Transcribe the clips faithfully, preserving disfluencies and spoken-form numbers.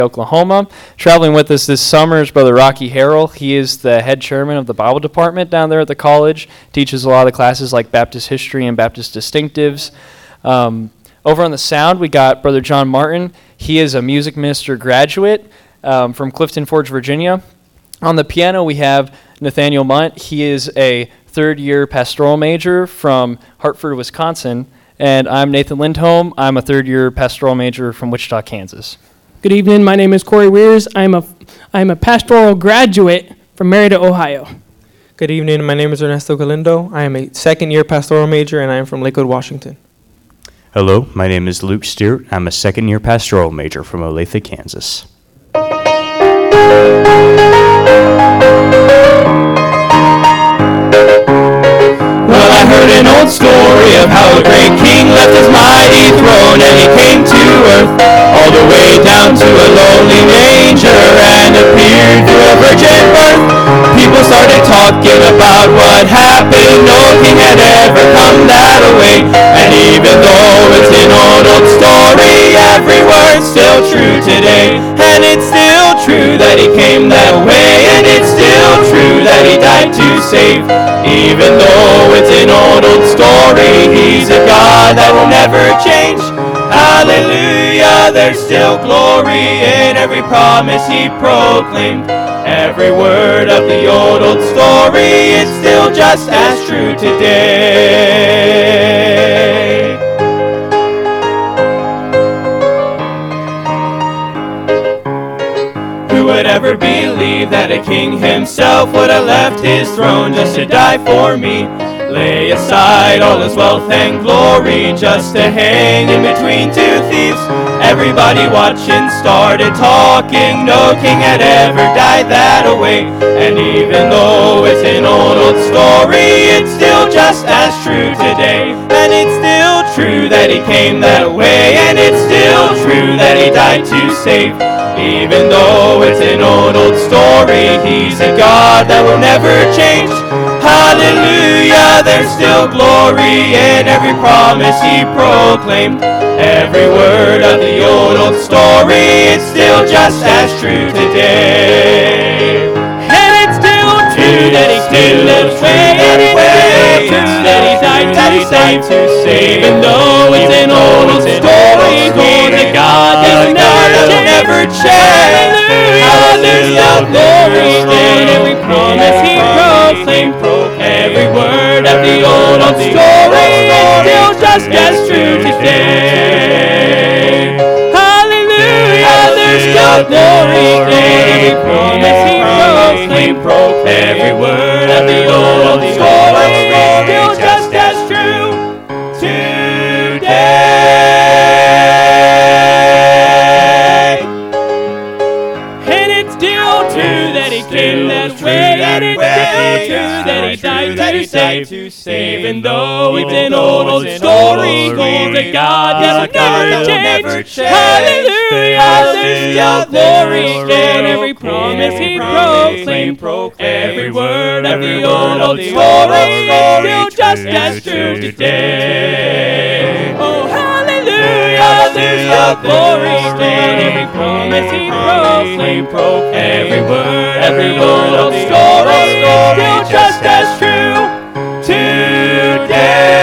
Oklahoma. Traveling with us this summer is Brother Rocky Harrell. He is the head chairman of the Bible department down there at the college. Teaches a lot of the classes like Baptist history and Baptist distinctives. Um, over on the sound, we got Brother John Martin. He is a music minister graduate um, from Clifton Forge, Virginia. On the piano, we have Nathaniel Munt. He is a third-year pastoral major from Hartford, Wisconsin. And I'm Nathan Lindholm. I'm a third-year pastoral major from Wichita, Kansas. Good evening. My name is Corey Weirs. I'm a I'm a pastoral graduate from Merida, Ohio. Good evening. My name is Ernesto Galindo. I am a second-year pastoral major, and I am from Lakewood, Washington. Hello, my name is Luke Stewart. I'm a second-year pastoral major from Olathe, Kansas. Well, I heard an old story of how a great king left his mighty throne and he came to earth all the way down to a lowly manger and appeared through a virgin birth. People started talking about what happened. No king had ever come that way. And even though it's an old, old story, every word's still true today. And it's still true that he came that way. And it's still true that he died to save. Even though it's an old, old story, he's a God that will never change. Hallelujah, there's still glory in every promise he proclaimed. Every word of the old, old story is still just as true today. Who would ever believe that a king himself would have left his throne just to die for me? Lay aside all his wealth and glory just to hang in between two thieves. Everybody watching started talking. No king had ever died that way. And even though it's an old, old story, it's still just as true today. And it's still true that he came that way. And it's still true that he died to save. Even though it's an old, old story, he's a God that will never change. Hallelujah, there's still glory in every promise he proclaimed. Every word of the old, old story is still just as true today. And it's still true that he came that way. And it's still true that he died to save. Even though it's an old, old story, he's a God that will never change. Hallelujah, glory in every promise he proclaimed. Every word of the old, old story is still just as true today. Hallelujah, there's still glory in every promise he proclaimed. Every word of the old, old story is still just as true today. And it's still true that he came that way. And it's still true that he died to save. Even though it's an old, old story, he's a God that will never change. Hallelujah, there's still glory in every promise he proclaimed. Every word of the old, old story is still just as true today. Oh, hallelujah, there's still glory in every promise he proclaimed. Every word, every old, old story is still just as true today.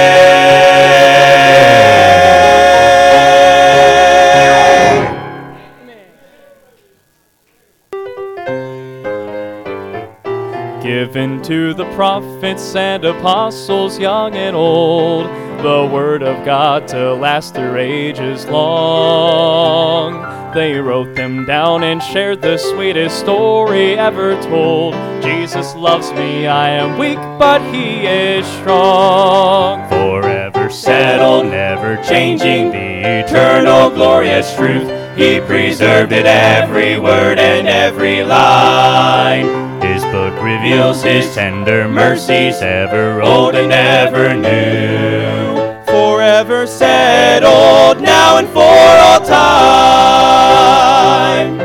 Given to the prophets and apostles, young and old, the word of God to last through ages long. They wrote them down and shared the sweetest story ever told. Jesus loves me, I am weak, but he is strong. Forever settled, never changing, the eternal glorious truth. He preserved it, every word and every line. His book reveals his tender mercies, ever old and ever new. Forever settled, now and for all time.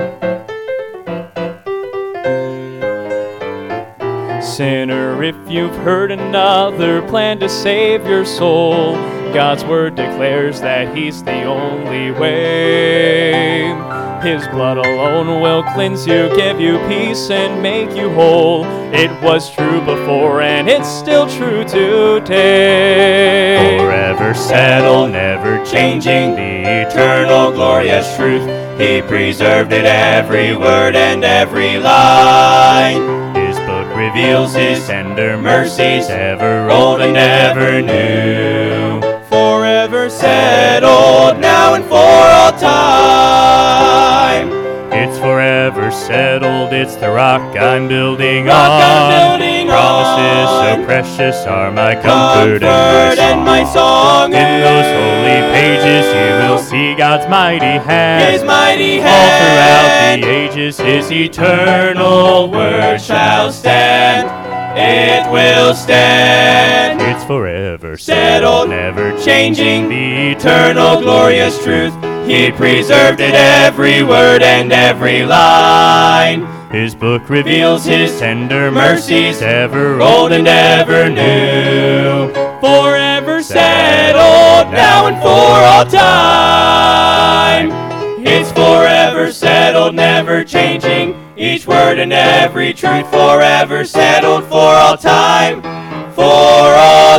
Sinner, if you've heard another plan to save your soul, God's word declares that he's the only way. His blood alone will cleanse you, give you peace, and make you whole. It was true before, and it's still true today. Forever settled, never changing, the eternal glorious truth. He preserved it, every word and every line. His book reveals His tender mercies, ever old and ever new. Forever settled, now and for all time. It's forever settled, it's the rock I'm building Rock on. I'm building Promises on. so precious are my comfort, Comfort and my song. and my song. In those holy pages you will see God's mighty hand. His mighty All hand. throughout the ages His eternal word shall stand. It will stand. It's forever Settled, settled, never changing, the Eternal glorious truth. He preserved it, every word and every line. His book reveals His tender mercies, mercies, ever Old and ever new. Forever settled, now and for all time. It's forever settled, never changing, each word and every truth. Forever settled for all time, for all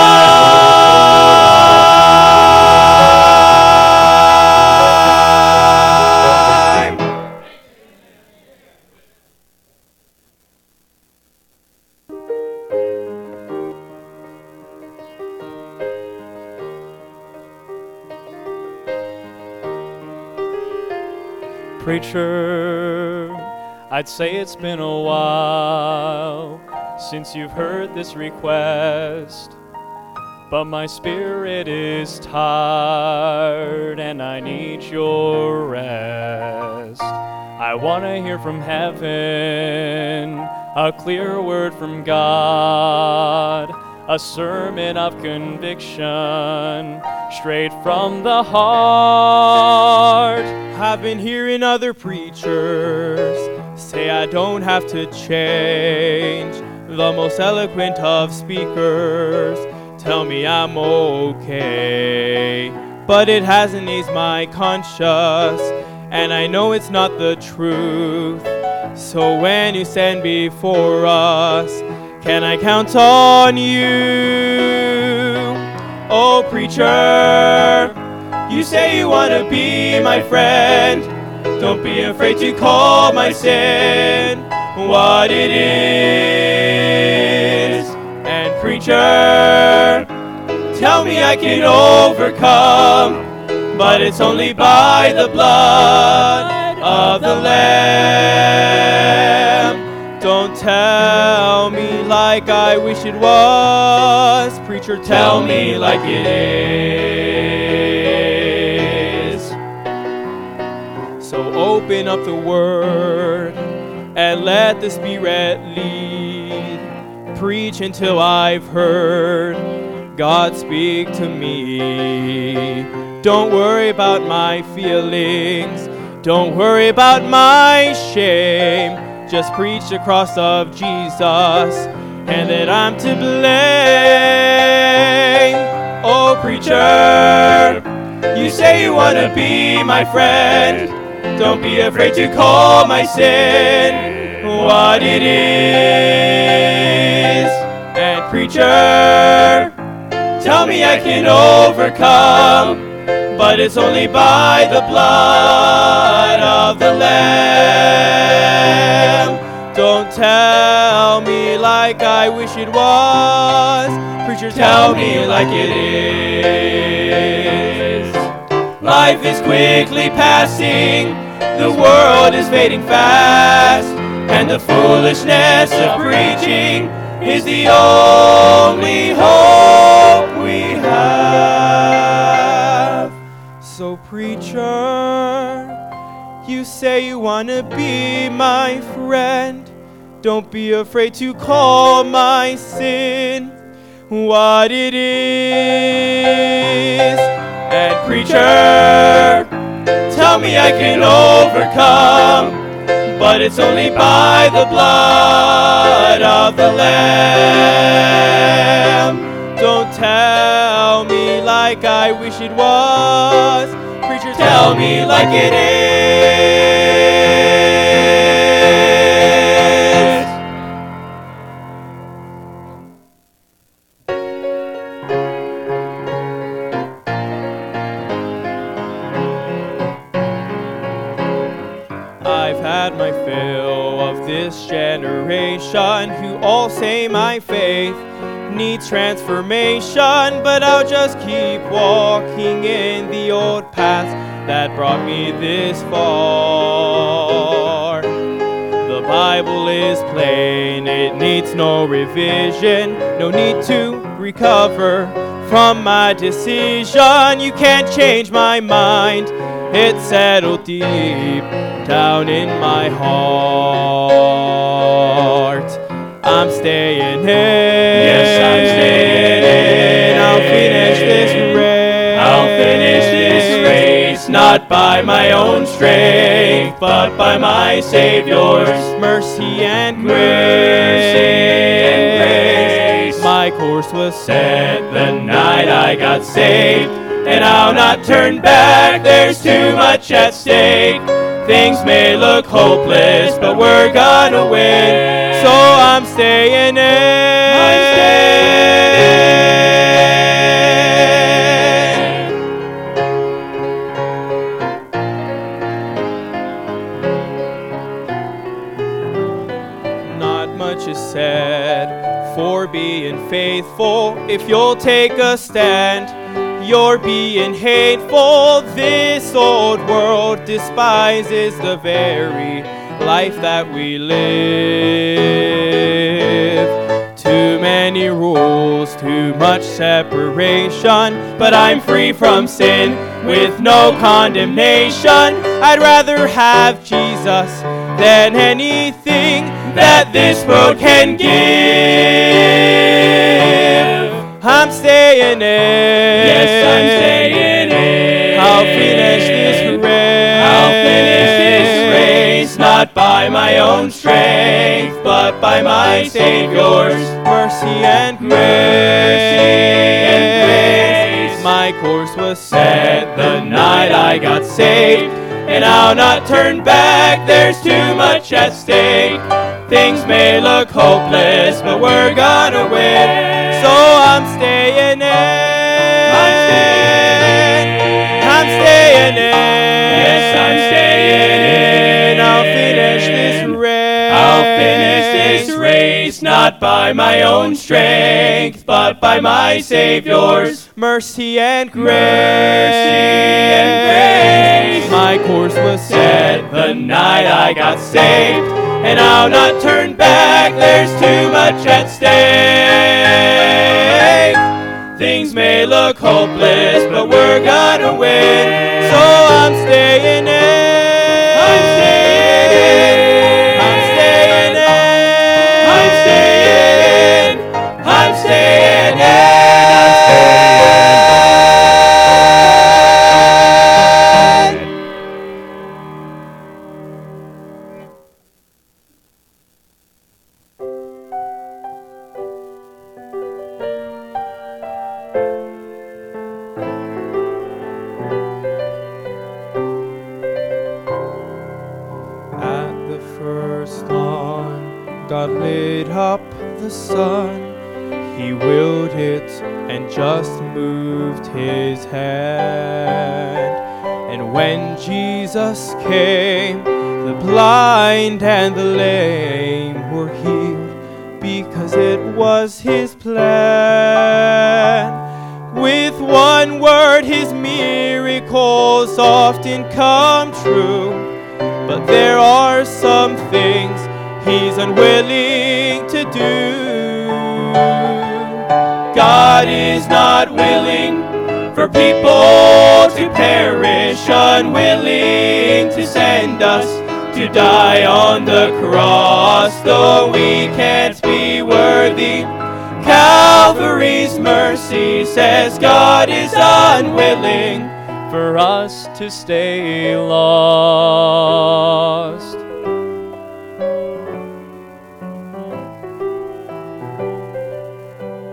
time. Preacher, I'd say it's been a while since you've heard this request, but my spirit is tired and I need your rest. I want to hear from heaven, a clear word from God, a sermon of conviction, straight from the heart. I've been hearing other preachers say I don't have to change. The most eloquent of speakers tell me I'm okay. But it hasn't eased my conscience, and I know it's not the truth. So when you stand before us, can I count on you? Oh, preacher, you say you want to be my friend. Don't be afraid to call my sin what it is. And preacher, tell me I can overcome, but it's only by the blood of the Lamb. Don't tell me like I wish it was. Preacher, tell me like it is. So open up the Word and let the Spirit lead. Preach until I've heard God speak to me. Don't worry about my feelings. Don't worry about my shame. Just preach the cross of Jesus and that I'm to blame. Oh, preacher, you say you want to be my friend. Don't be afraid to call my sin what it is. And preacher, tell me I can overcome, but it's only by the blood of the Lamb. Don't tell me like I wish it was. Preacher, tell me like it is. Life is quickly passing, the world is fading fast, and the foolishness of preaching is the only hope we have. So preacher, you say you want to be my friend. Don't be afraid to call my sin what it is. And preacher, tell me I can overcome, but it's only by the blood of the Lamb. Don't tell me like I wish it was. Preacher, tell me like it is. I've had my fill of this generation who all say my faith needs transformation, but I'll just keep walking in the old path that brought me this far. The Bible is plain, it needs no revision, no need to recover from my decision. You can't change my mind, it's settled deep down in my heart. I'm staying in. Yes, I'm staying in. I'll finish this race. I'll finish this race, not by my own strength, but by my Savior's mercy and grace. mercy and grace. My course was set Set the night I got saved, and I'll not turn back. There's too much at stake. Things may look hopeless, but we're gonna win. so I'm staying in. I'm staying in. Not much is said for being faithful. If you'll take a stand, you're being hateful. This old world despises the very life that we live. Too many rules, too much separation, but I'm free from sin with no condemnation. I'd rather have Jesus than anything That this world can give. I'm staying in. Yes, I'm staying in. I'll finish this race. I'll finish this race, not by my own strength, but by my Savior's mercy and grace. mercy and grace. My course was set Set the night I got saved, and I'll not turn back. There's too much at stake. Things may look hopeless, but we're gonna win. so I'm staying in. I'm staying in. I'm staying in. Yes, I'm staying in. I'll finish this race. I'll finish this race, not by my own strength, but by my Savior's mercy and grace. mercy and grace. My course was set. Set the night I got saved, and I'll not turn back. There's too much at stake. Things may look hopeless, but we're gonna win. So I'm staying in. I'm staying in. I'm staying in. I'm staying in. I'm staying in. I'm staying in. At the first dawn, God lit up the sun. He willed it and just moved his hand. And when Jesus came, the blind and the lame were healed because it was his plan. With one word, his miracles often come true. But there are some things he's unwilling to do. God is not willing for people to perish, unwilling to send us to die on the cross, though we can't be worthy. Calvary's mercy says God is unwilling For us to stay lost.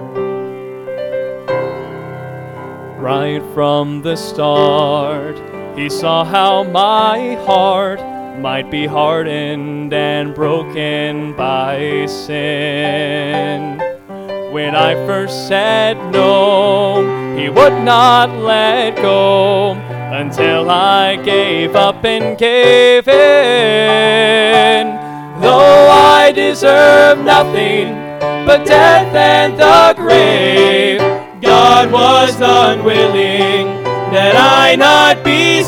Right from the start, He saw how my heart might be hardened and broken by sin. When I first said no, he would not let go until I gave up and gave in. Though I deserve nothing but death and the grave, God was unwilling that I not be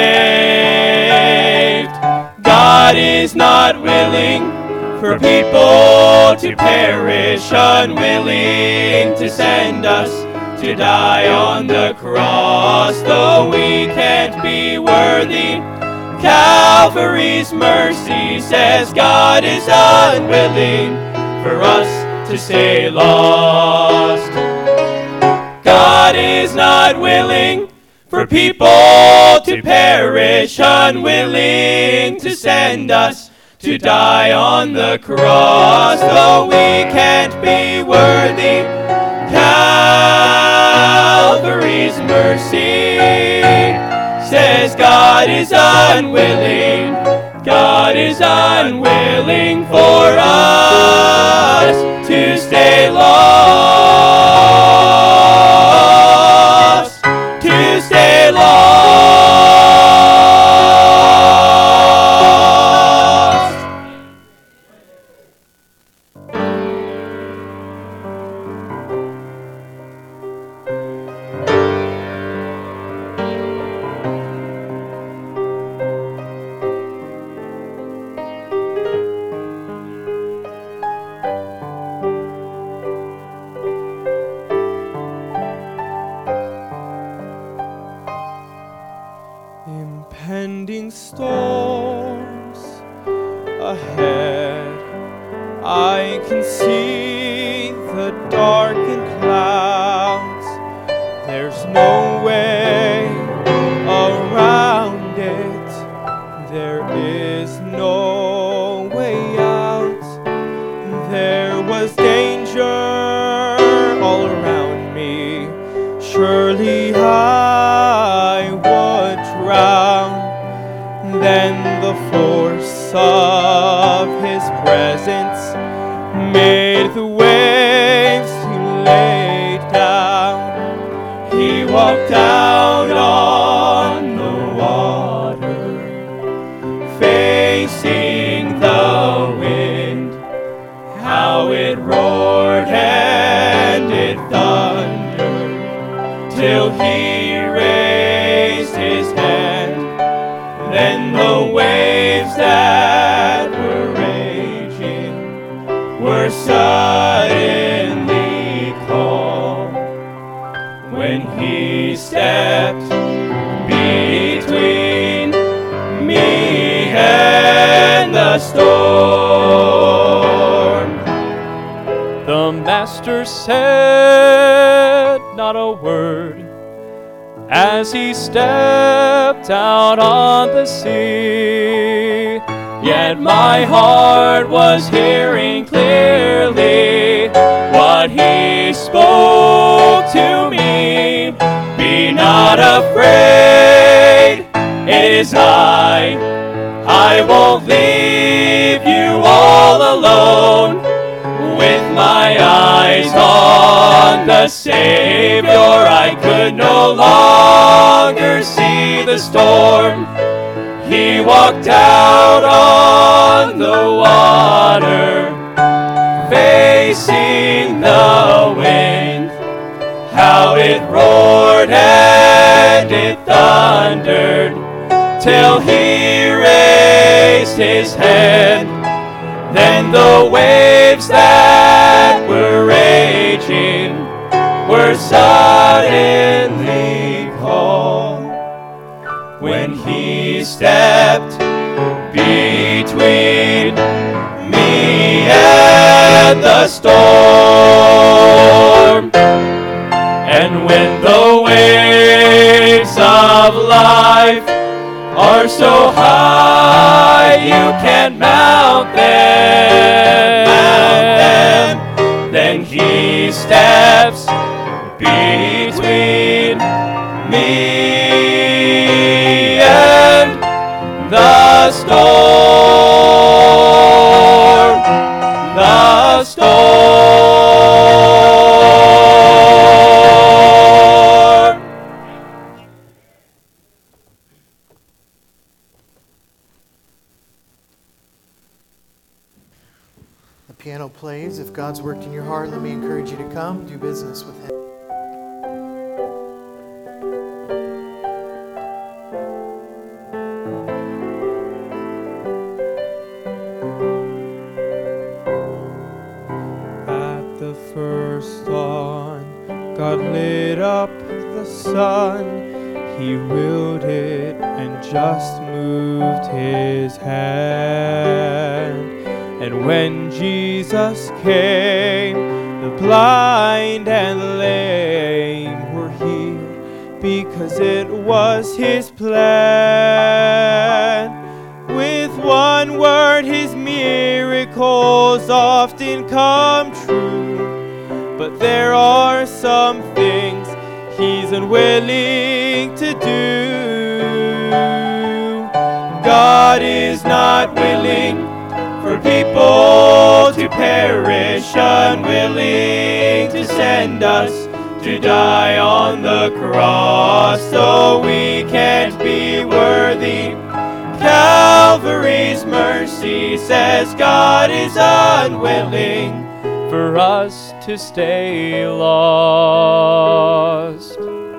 saved. God is not willing for people to perish, unwilling to send us to die on the cross. Though we can't be worthy, Calvary's mercy says God is unwilling for us to stay lost. God is not willing for people to perish, unwilling to send us to die on the cross. Though we can't be worthy, Calvary's mercy says God is unwilling. God is unwilling for us to stay lost, to stay lost. Impending storms ahead, I can see the darkened clouds. There's no way around it, there is no way out. There was danger all around me, surely I would drown. Then the force of his presence made the waves to lay down. He walked out on the water, facing the wind. How it roared and it thundered till he raised his hand. Then the waves that were raging were suddenly calm when he stepped between me and the storm. The master said not a word as he stepped out on the sea. Yet my heart was hearing clearly what he spoke to me. Be not afraid, it is I. I won't leave you all alone. With my eyes on the Savior, I could no longer see the storm. He walked out on the water, facing the wind. How it roared and it thundered till he raised his hand. Then the waves that were raging were suddenly calm when he stepped between me and the storm. And when the waves of life are so high you can't mount them, mount them, then he steps between me piano plays, if God's worked in your heart, let me encourage you to come, do business with Him. At the first dawn, God lit up the sun. He willed it and just moved His hand. And when Jesus came, the blind and the lame were healed, because it was His plan. With one word, His miracles often come true, but there are some things He's unwilling to do. God is not willing for people to perish, unwilling to send us to die on the cross, though we can't be worthy. Calvary's mercy says God is unwilling For us to stay lost.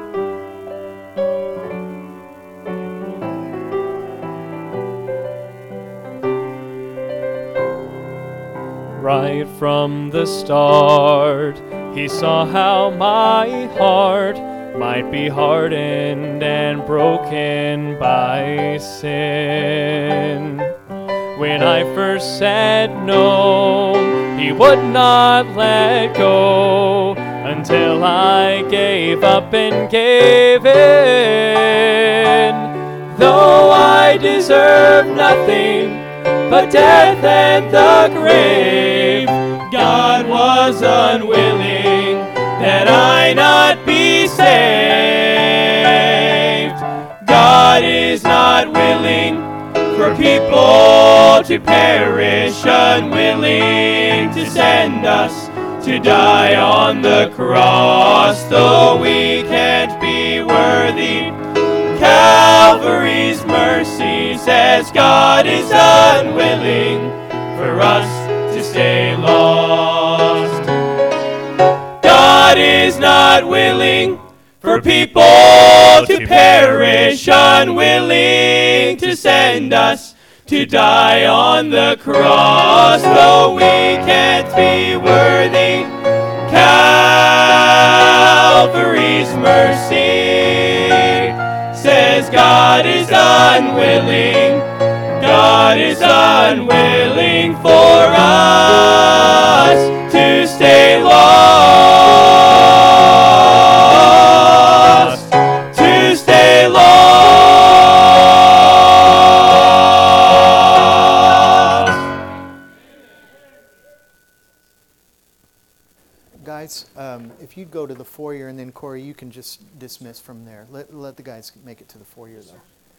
Right from the start, He saw how my heart might be hardened and broken by sin. When I first said no, He would not let go until I gave up and gave in. Though I deserve nothing but death and the grave, God was unwilling that I not be saved. God is not willing for people to perish, unwilling to send us to die on the cross, though we can't be worthy. Calvary's mercy says God is unwilling for us to stay lost. God is not willing for people to perish, unwilling to send us to die on the cross, though we can't be worthy. Calvary's mercy says God is unwilling. God is unwilling for us to stay lost, to stay lost. Guys, um, if you'd go to the foyer, and then Corey, you can just dismiss from there. Let, let the guys make it to the foyer, though.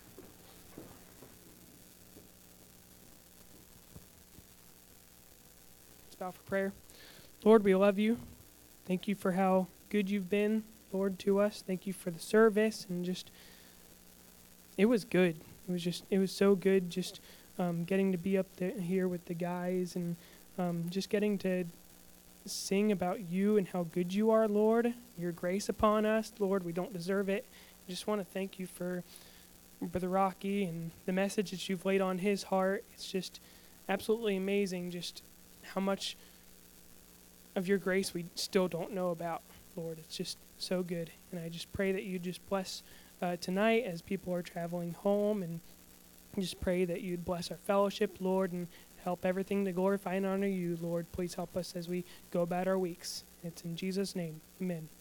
Let's bow for prayer. Lord, we love you. Thank you for how good you've been, Lord, to us. Thank you for the service, and just, it was good. It was just, it was so good just um, getting to be up there here with the guys, and um, just getting to sing about you and how good you are, Lord, your grace upon us. Lord, we don't deserve it. I just want to thank you for Brother Rocky and the message that you've laid on his heart. It's just absolutely amazing just how much of your grace we still don't know about, Lord. It's just so good. And I just pray that you just bless uh, tonight as people are traveling home, and just pray that you'd bless our fellowship, Lord, and help everything to glorify and honor you, Lord. Please help us as we go about our weeks. It's in Jesus' name. Amen.